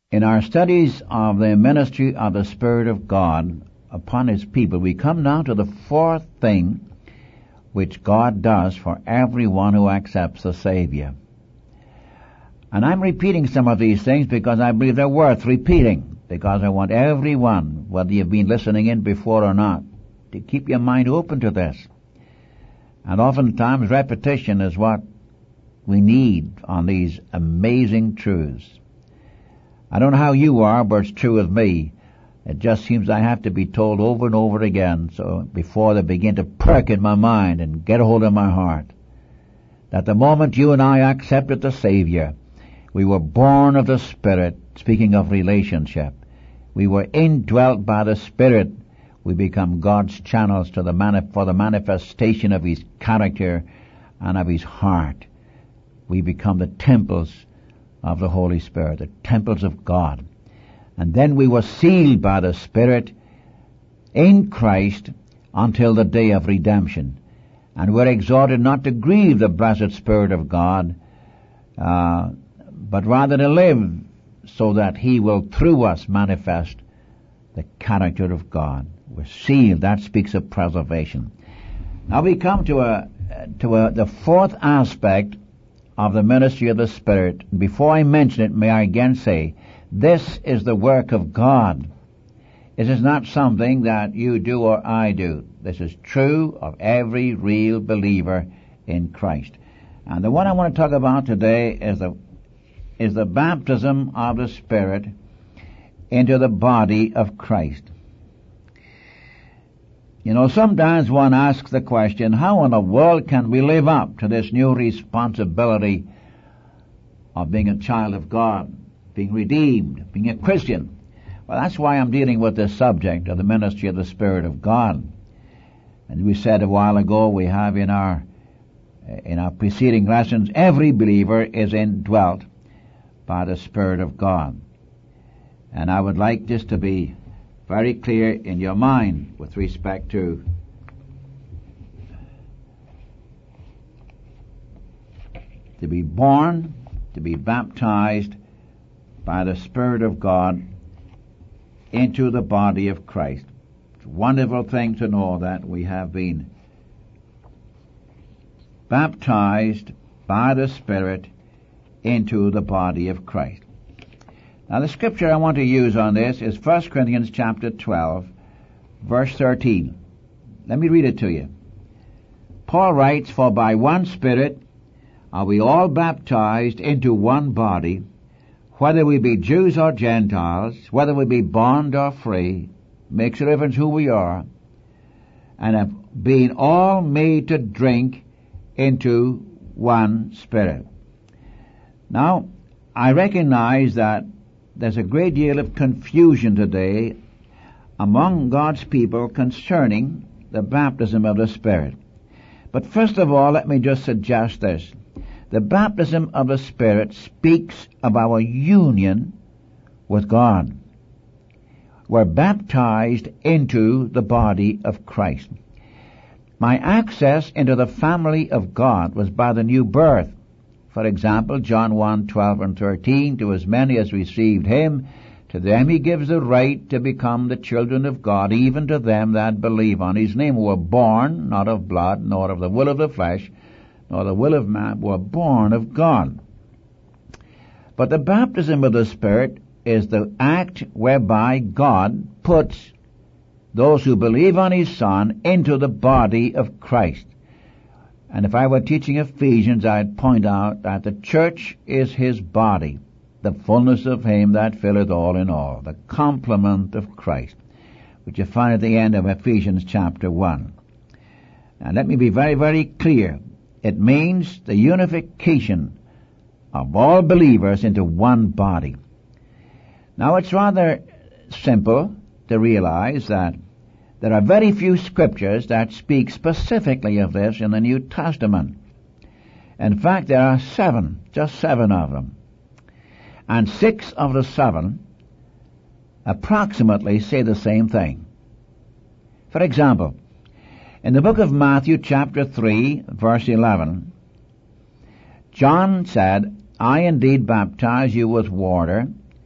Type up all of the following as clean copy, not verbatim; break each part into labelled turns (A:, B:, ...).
A: In our studies of the ministry of the Spirit of God upon His people, we come now to the fourth thing which God does for everyone who accepts the Savior. And I'm repeating some of these things because I believe they're worth repeating, because I want everyone, whether you've been listening in before or not, to keep your mind open to this. And oftentimes repetition is what we need on these amazing truths. I don't know how you are, but it's true with me. It just seems I have to be told over and over again, so before they begin to perk in my mind and get a hold of my heart, that the moment you and I accepted the Savior, we were born of the Spirit, speaking of relationship. We were indwelt by the Spirit. We become God's channels for the manifestation of His character and of His heart. We become the temples of the Holy Spirit, the temples of God. And then we were sealed by the Spirit in Christ until the day of redemption. And we're exhorted not to grieve the blessed Spirit of God, but rather to live so that He will through us manifest the character of God. We're sealed. That speaks of preservation. Now we come to the fourth aspect of the ministry of the Spirit. Before I mention it, may I again say, this is the work of God. It is not something that you do or I do. This is true of every real believer in Christ. And the one I want to talk about today is the baptism of the Spirit into the body of Christ. You know, sometimes one asks the question, how in the world can we live up to this new responsibility of being a child of God, being redeemed, being a Christian? Well, that's why I'm dealing with this subject of the ministry of the Spirit of God. And we said a while ago, we have in our preceding lessons, every believer is indwelt by the Spirit of God. And I would like this to be very clear in your mind with respect to be born, to be baptized by the Spirit of God into the body of Christ. It's a wonderful thing to know that we have been baptized by the Spirit into the body of Christ. Now the scripture I want to use on this is 1 Corinthians chapter 12, verse 13. Let me read it to you. Paul writes, "For by one Spirit are we all baptized into one body, whether we be Jews or Gentiles, whether we be bond or free, makes a difference who we are, and have been all made to drink into one Spirit." Now, I recognize that there's a great deal of confusion today among God's people concerning the baptism of the Spirit. But first of all, let me just suggest this. The baptism of the Spirit speaks of our union with God. We're baptized into the body of Christ. My access into the family of God was by the new birth. For example, John 1:12 and 13, "To as many as received Him, to them He gives the right to become the children of God, even to them that believe on His name, who were born not of blood, nor of the will of the flesh, nor the will of man, were born of God." But the baptism of the Spirit is the act whereby God puts those who believe on His Son into the body of Christ. And if I were teaching Ephesians, I'd point out that the church is His body, the fullness of Him that filleth all in all, the complement of Christ, which you find at the end of Ephesians chapter 1. Now let me be very, very clear. It means the unification of all believers into one body. Now it's rather simple to realize that there are very few scriptures that speak specifically of this in the New Testament. In fact, there are just seven of them. And 6 of the 7 approximately say the same thing. For example, in the book of Matthew chapter 3, verse 11, John said, "I indeed baptize you with water,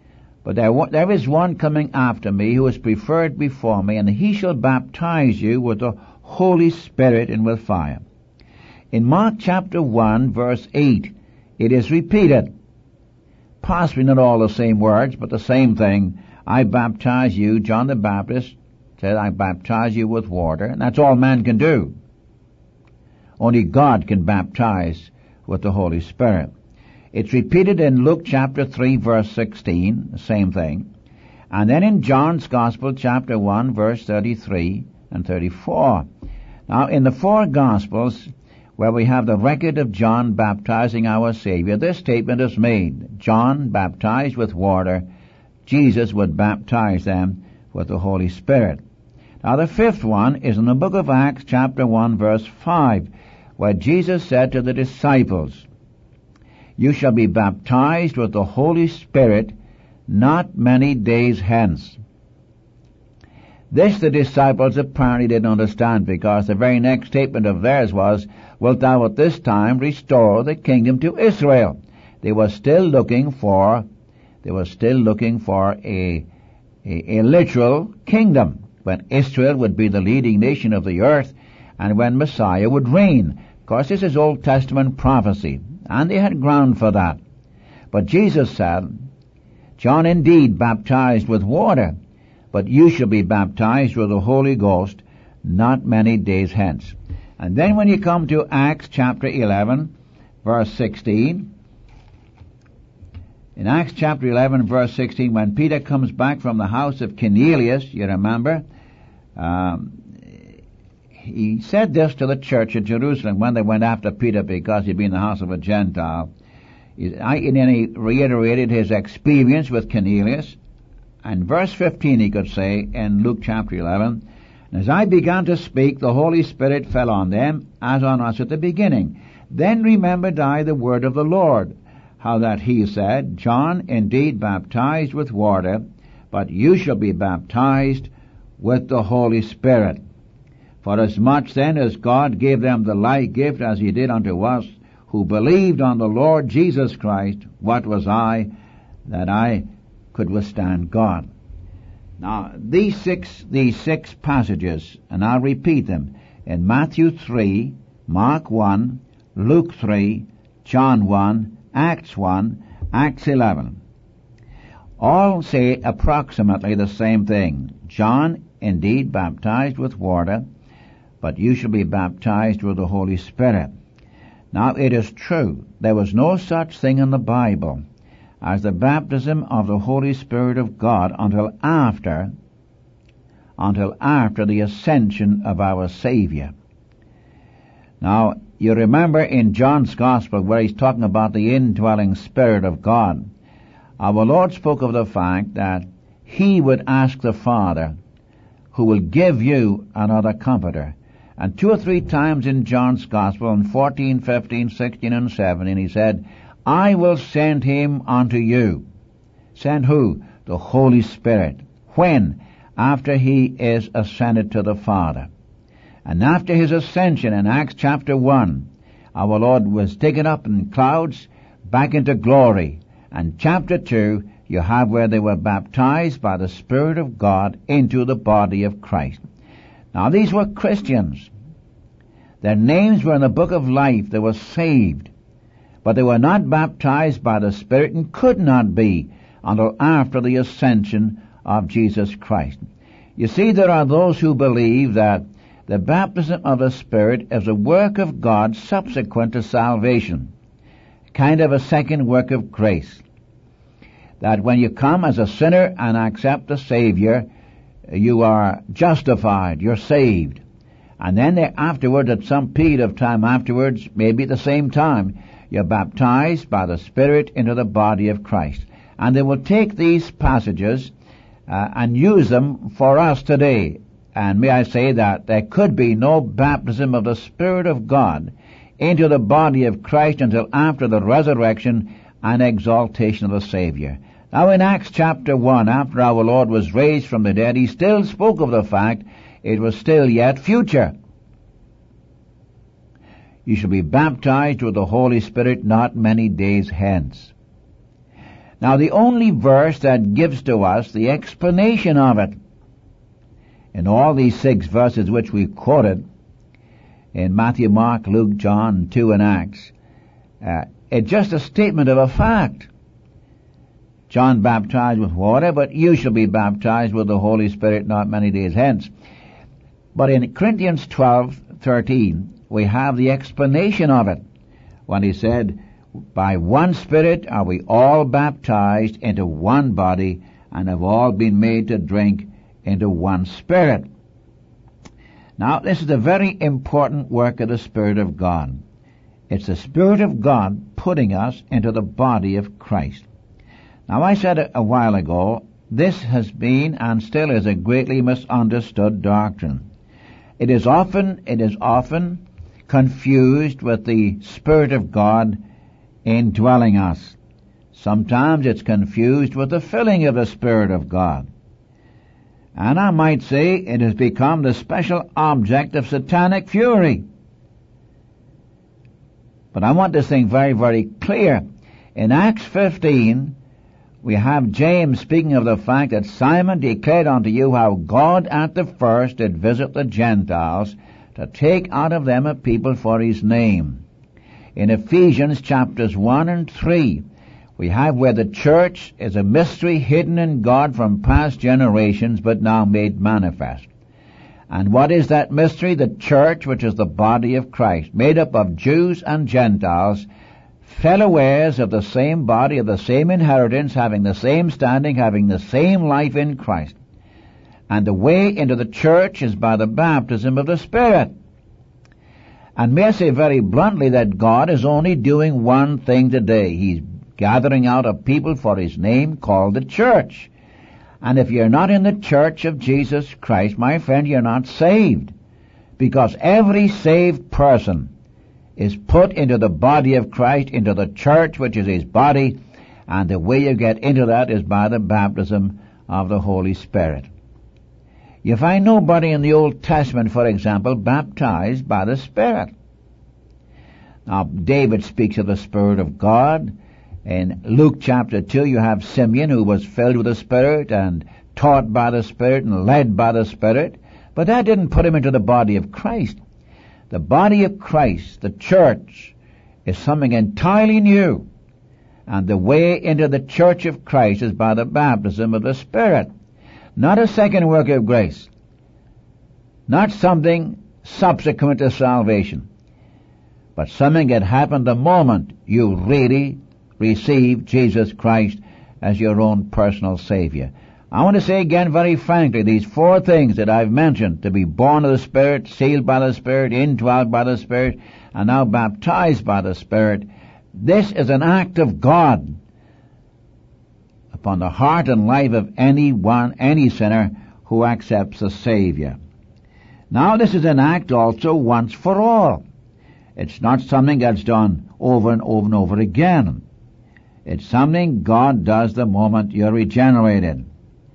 A: But there is one coming after me who is preferred before me, and he shall baptize you with the Holy Spirit and with fire. In Mark chapter 1, verse 8, it is repeated. Possibly not all the same words, but the same thing. I baptize you, John the Baptist said, I baptize you with water, and that's all man can do. Only God can baptize with the Holy Spirit. It's repeated in Luke chapter 3, verse 16, the same thing. And then in John's Gospel, chapter 1, verse 33 and 34. Now, in the four Gospels, where we have the record of John baptizing our Savior, this statement is made. John baptized with water. Jesus would baptize them with the Holy Spirit. Now, the fifth one is in the book of Acts, chapter 1, verse 5, where Jesus said to the disciples, you shall be baptized with the Holy Spirit not many days hence. This the disciples apparently didn't understand, because the very next statement of theirs was, wilt thou at this time restore the kingdom to Israel? They were still looking for a literal kingdom, when Israel would be the leading nation of the earth, and when Messiah would reign. Of course, this is Old Testament prophecy, and they had ground for that. But Jesus said, John indeed baptized with water, but you shall be baptized with the Holy Ghost not many days hence. And then when you come to Acts chapter 11, verse 16, in Acts chapter 11, verse 16, when Peter comes back from the house of Cornelius, you remember, he said this to the church at Jerusalem when they went after Peter because he'd been in the house of a Gentile. And then he reiterated his experience with Cornelius. And verse 15 he could say in Luke chapter 11, as I began to speak, the Holy Spirit fell on them, as on us at the beginning. Then remembered I the word of the Lord, how that he said, John indeed baptized with water, but you shall be baptized with the Holy Spirit. For as much then as God gave them the like gift as he did unto us, who believed on the Lord Jesus Christ, what was I, that I could withstand God? Now, these six passages, and I'll repeat them, in Matthew 3, Mark 1, Luke 3, John 1, Acts 1, Acts 11, all say approximately the same thing. John indeed baptized with water, but you shall be baptized with the Holy Spirit. Now, it is true, there was no such thing in the Bible as the baptism of the Holy Spirit of God until after the ascension of our Savior. Now, you remember in John's Gospel where he's talking about the indwelling Spirit of God, our Lord spoke of the fact that he would ask the Father, who will give you another comforter. And 2 or 3 times in John's Gospel, in 14, 15, 16, and 17, he said, I will send him unto you. Send who? The Holy Spirit. When? After he is ascended to the Father. And after his ascension in Acts chapter 1, our Lord was taken up in clouds back into glory. And chapter 2, you have where they were baptized by the Spirit of God into the body of Christ. Now, these were Christians. Their names were in the book of life. They were saved. But they were not baptized by the Spirit and could not be until after the ascension of Jesus Christ. You see, there are those who believe that the baptism of the Spirit is a work of God subsequent to salvation, kind of a second work of grace. That when you come as a sinner and accept the Savior, you are justified, you're saved. And then afterwards, at some period of time afterwards, maybe at the same time, you're baptized by the Spirit into the body of Christ. And they will take these passages and use them for us today. And may I say that there could be no baptism of the Spirit of God into the body of Christ until after the resurrection and exaltation of the Savior. Now in Acts chapter 1, after our Lord was raised from the dead, he still spoke of the fact it was still yet future. You shall be baptized with the Holy Spirit not many days hence. Now, the only verse that gives to us the explanation of it, in all these 6 verses which we quoted, in Matthew, Mark, Luke, John, 2 and Acts, it's just a statement of a fact. John baptized with water, but you shall be baptized with the Holy Spirit not many days hence. But in Corinthians 12:13, we have the explanation of it, when he said, by one Spirit are we all baptized into one body, and have all been made to drink into one Spirit. Now, this is a very important work of the Spirit of God. It's the Spirit of God putting us into the body of Christ. Now, I said a while ago, this has been and still is a greatly misunderstood doctrine. It is often confused with the Spirit of God indwelling us. Sometimes it's confused with the filling of the Spirit of God. And I might say it has become the special object of satanic fury. But I want this thing very, very clear. In Acts 15, we have James speaking of the fact that Simon declared unto you how God at the first did visit the Gentiles to take out of them a people for his name. In Ephesians chapters 1 and 3, we have where the church is a mystery hidden in God from past generations, but now made manifest. And what is that mystery? The church, which is the body of Christ, made up of Jews and Gentiles, fellow heirs of the same body, of the same inheritance, having the same standing, having the same life in Christ. And the way into the church is by the baptism of the Spirit. And may I say very bluntly that God is only doing one thing today. He's gathering out a people for his name called the church. And if you're not in the church of Jesus Christ, my friend, you're not saved. Because every saved person is put into the body of Christ, into the church, which is his body, and the way you get into that is by the baptism of the Holy Spirit. You find nobody in the Old Testament, for example, baptized by the Spirit. Now, David speaks of the Spirit of God. In Luke chapter 2, you have Simeon, who was filled with the Spirit and taught by the Spirit and led by the Spirit. But that didn't put him into the body of Christ. The body of Christ, the church, is something entirely new. And the way into the church of Christ is by the baptism of the Spirit. Not a second work of grace. Not something subsequent to salvation. But something that happened the moment you really receive Jesus Christ as your own personal Savior. I want to say again very frankly, these 4 things that I've mentioned, to be born of the Spirit, sealed by the Spirit, indwelt by the Spirit, and now baptized by the Spirit, this is an act of God upon the heart and life of any sinner who accepts the Savior. Now this is an act also once for all. It's not something that's done over and over and over again. It's something God does the moment you're regenerated.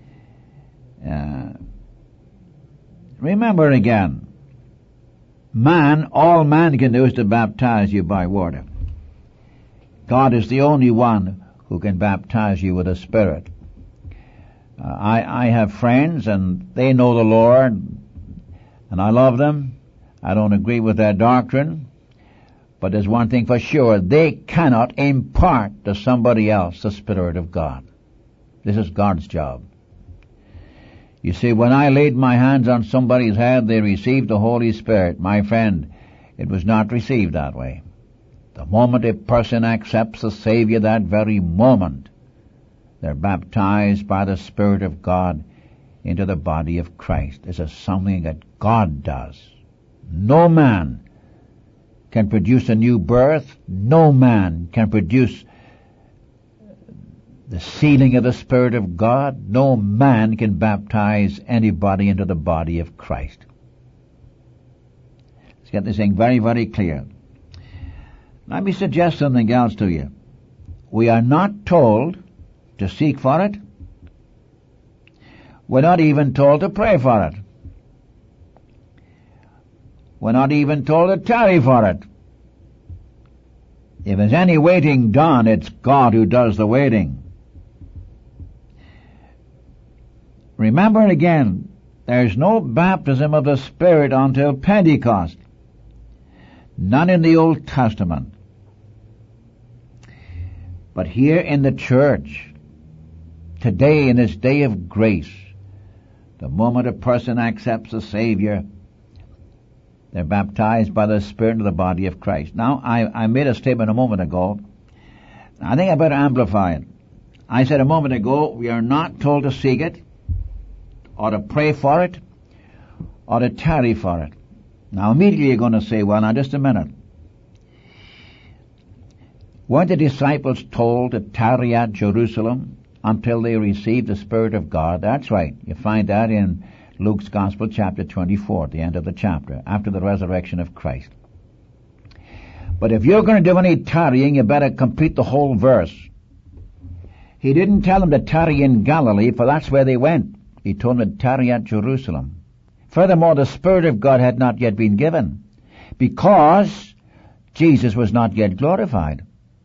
A: Remember again, all man can do is to baptize you by water. God is the only one who can baptize you with the Spirit. I have friends and they know the Lord and I love them. I don't agree with their doctrine. But there's one thing for sure, they cannot impart to somebody else the Spirit of God. This is God's job. You see, when I laid my hands on somebody's head, they received the Holy Spirit. My friend, it was not received that way. The moment a person accepts the Savior, that very moment, they're baptized by the Spirit of God into the body of Christ. This is something that God does. No man can produce a new birth. No man can produce the sealing of the Spirit of God. No man can baptize anybody into the body of Christ. Let's get this thing very, very clear. Let me suggest something else to you. We are not told to seek for it. We're not even told to pray for it. We're not even told to tarry for it. If there's any waiting done, it's God who does the waiting. remember again, there's no baptism of the Spirit until Pentecost. None in the Old Testament. But here in the church, today in this day of grace, the moment a person accepts the Savior, they're baptized by the Spirit into the body of Christ. Now, I made a statement a moment ago. I think I better amplify it. I said a moment ago, we are not told to seek it, or to pray for it, or to tarry for it. Now immediately you're going to say, well, now just a minute. Weren't the disciples told to tarry at Jerusalem until they received the Spirit of God? That's right. You find that in Luke's Gospel, chapter 24, at the end of the chapter, after the resurrection of Christ. But if you're going to do any tarrying, you better complete the whole verse. He didn't tell them to tarry in Galilee, for that's where they went. He told them to tarry at Jerusalem. Furthermore, the Spirit of God had not yet been given, because Jesus was not yet glorified.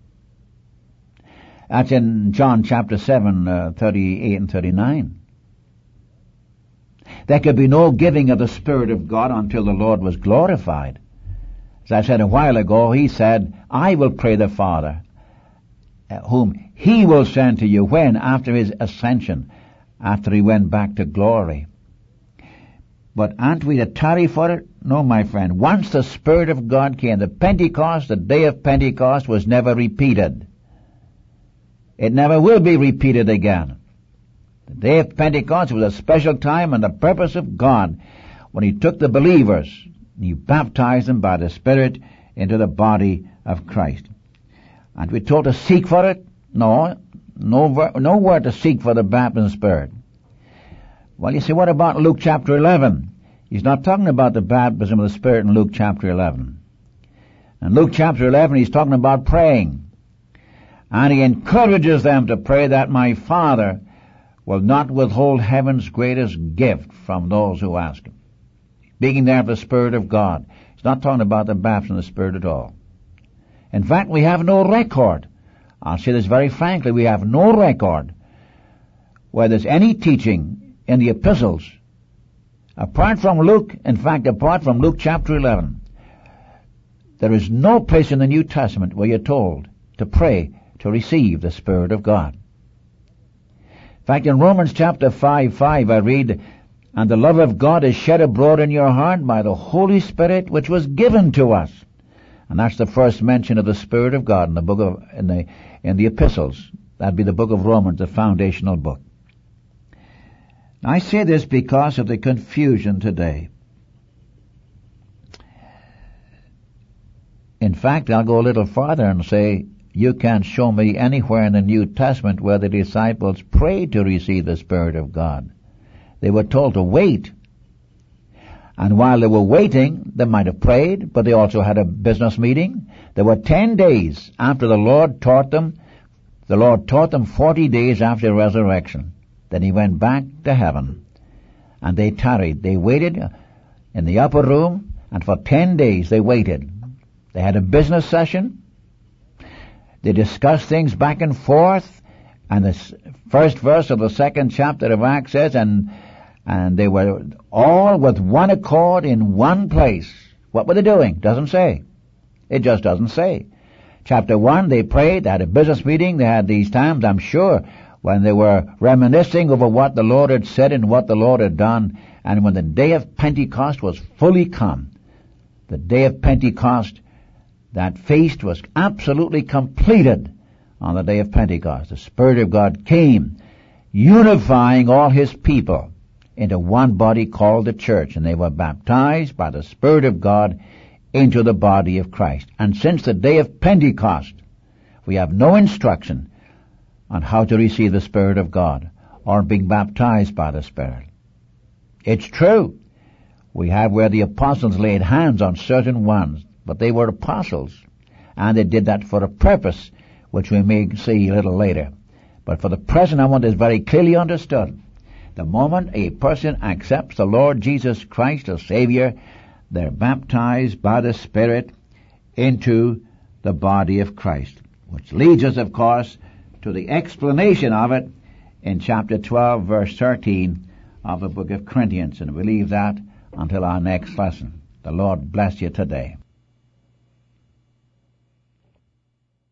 A: That's in John chapter 7, 38 and 39. There could be no giving of the Spirit of God until the Lord was glorified. As I said a while ago, he said, I will pray the Father, whom he will send to you. When? After his ascension, after he went back to glory. But aren't we to tarry for it? No, my friend. Once the Spirit of God came, the day of Pentecost was never repeated. It never will be repeated again. The day of Pentecost was a special time and the purpose of God when he took the believers and he baptized them by the Spirit into the body of Christ. And we're told to seek for it? No word to seek for the baptism of the Spirit. Well, you see, what about Luke chapter 11? He's not talking about the baptism of the Spirit in Luke chapter 11. In Luke chapter 11, he's talking about praying. And he encourages them to pray that my Father will not withhold heaven's greatest gift from those who ask him. Speaking there of the Spirit of God. He's not talking about the baptism of the Spirit at all. In fact, we have no record. I'll say this very frankly, we have no record where there's any teaching in the epistles, apart from Luke chapter 11, there is no place in the New Testament where you're told to pray to receive the Spirit of God. In fact, in Romans chapter 5, I read, and the love of God is shed abroad in your heart by the Holy Spirit which was given to us. And that's the first mention of the Spirit of God in the epistles. That'd be the book of Romans, the foundational book. I say this because of the confusion today. In fact, I'll go a little farther and say, you can't show me anywhere in the New Testament where the disciples prayed to receive the Spirit of God. They were told to wait. And while they were waiting, they might have prayed, but they also had a business meeting. There were 10 days after the Lord taught them. The Lord taught them 40 days after the resurrection. Then he went back to heaven. And they tarried. They waited in the upper room, and for 10 days they waited. They had a business session. They discussed things back and forth. And the first verse of the second chapter of Acts says, and they were all with one accord in one place. What were they doing? Doesn't say. It just doesn't say. Chapter 1, they prayed, they had a business meeting, they had these times, I'm sure, when they were reminiscing over what the Lord had said and what the Lord had done. And when the day of Pentecost was fully come, the day of Pentecost, that feast was absolutely completed on the day of Pentecost. The Spirit of God came, unifying all his people into one body called the church, and they were baptized by the Spirit of God into the body of Christ. And since the day of Pentecost, we have no instruction on how to receive the Spirit of God or being baptized by the Spirit. It's true. We have where the apostles laid hands on certain ones, but they were apostles, and they did that for a purpose, which we may see a little later. But for the present, I want this very clearly understood. The moment a person accepts the Lord Jesus Christ as Savior, they're baptized by the Spirit into the body of Christ. Which leads us, of course, to the explanation of it in chapter 12, verse 13 of the book of Corinthians, and we leave that until our next lesson. The Lord bless you today.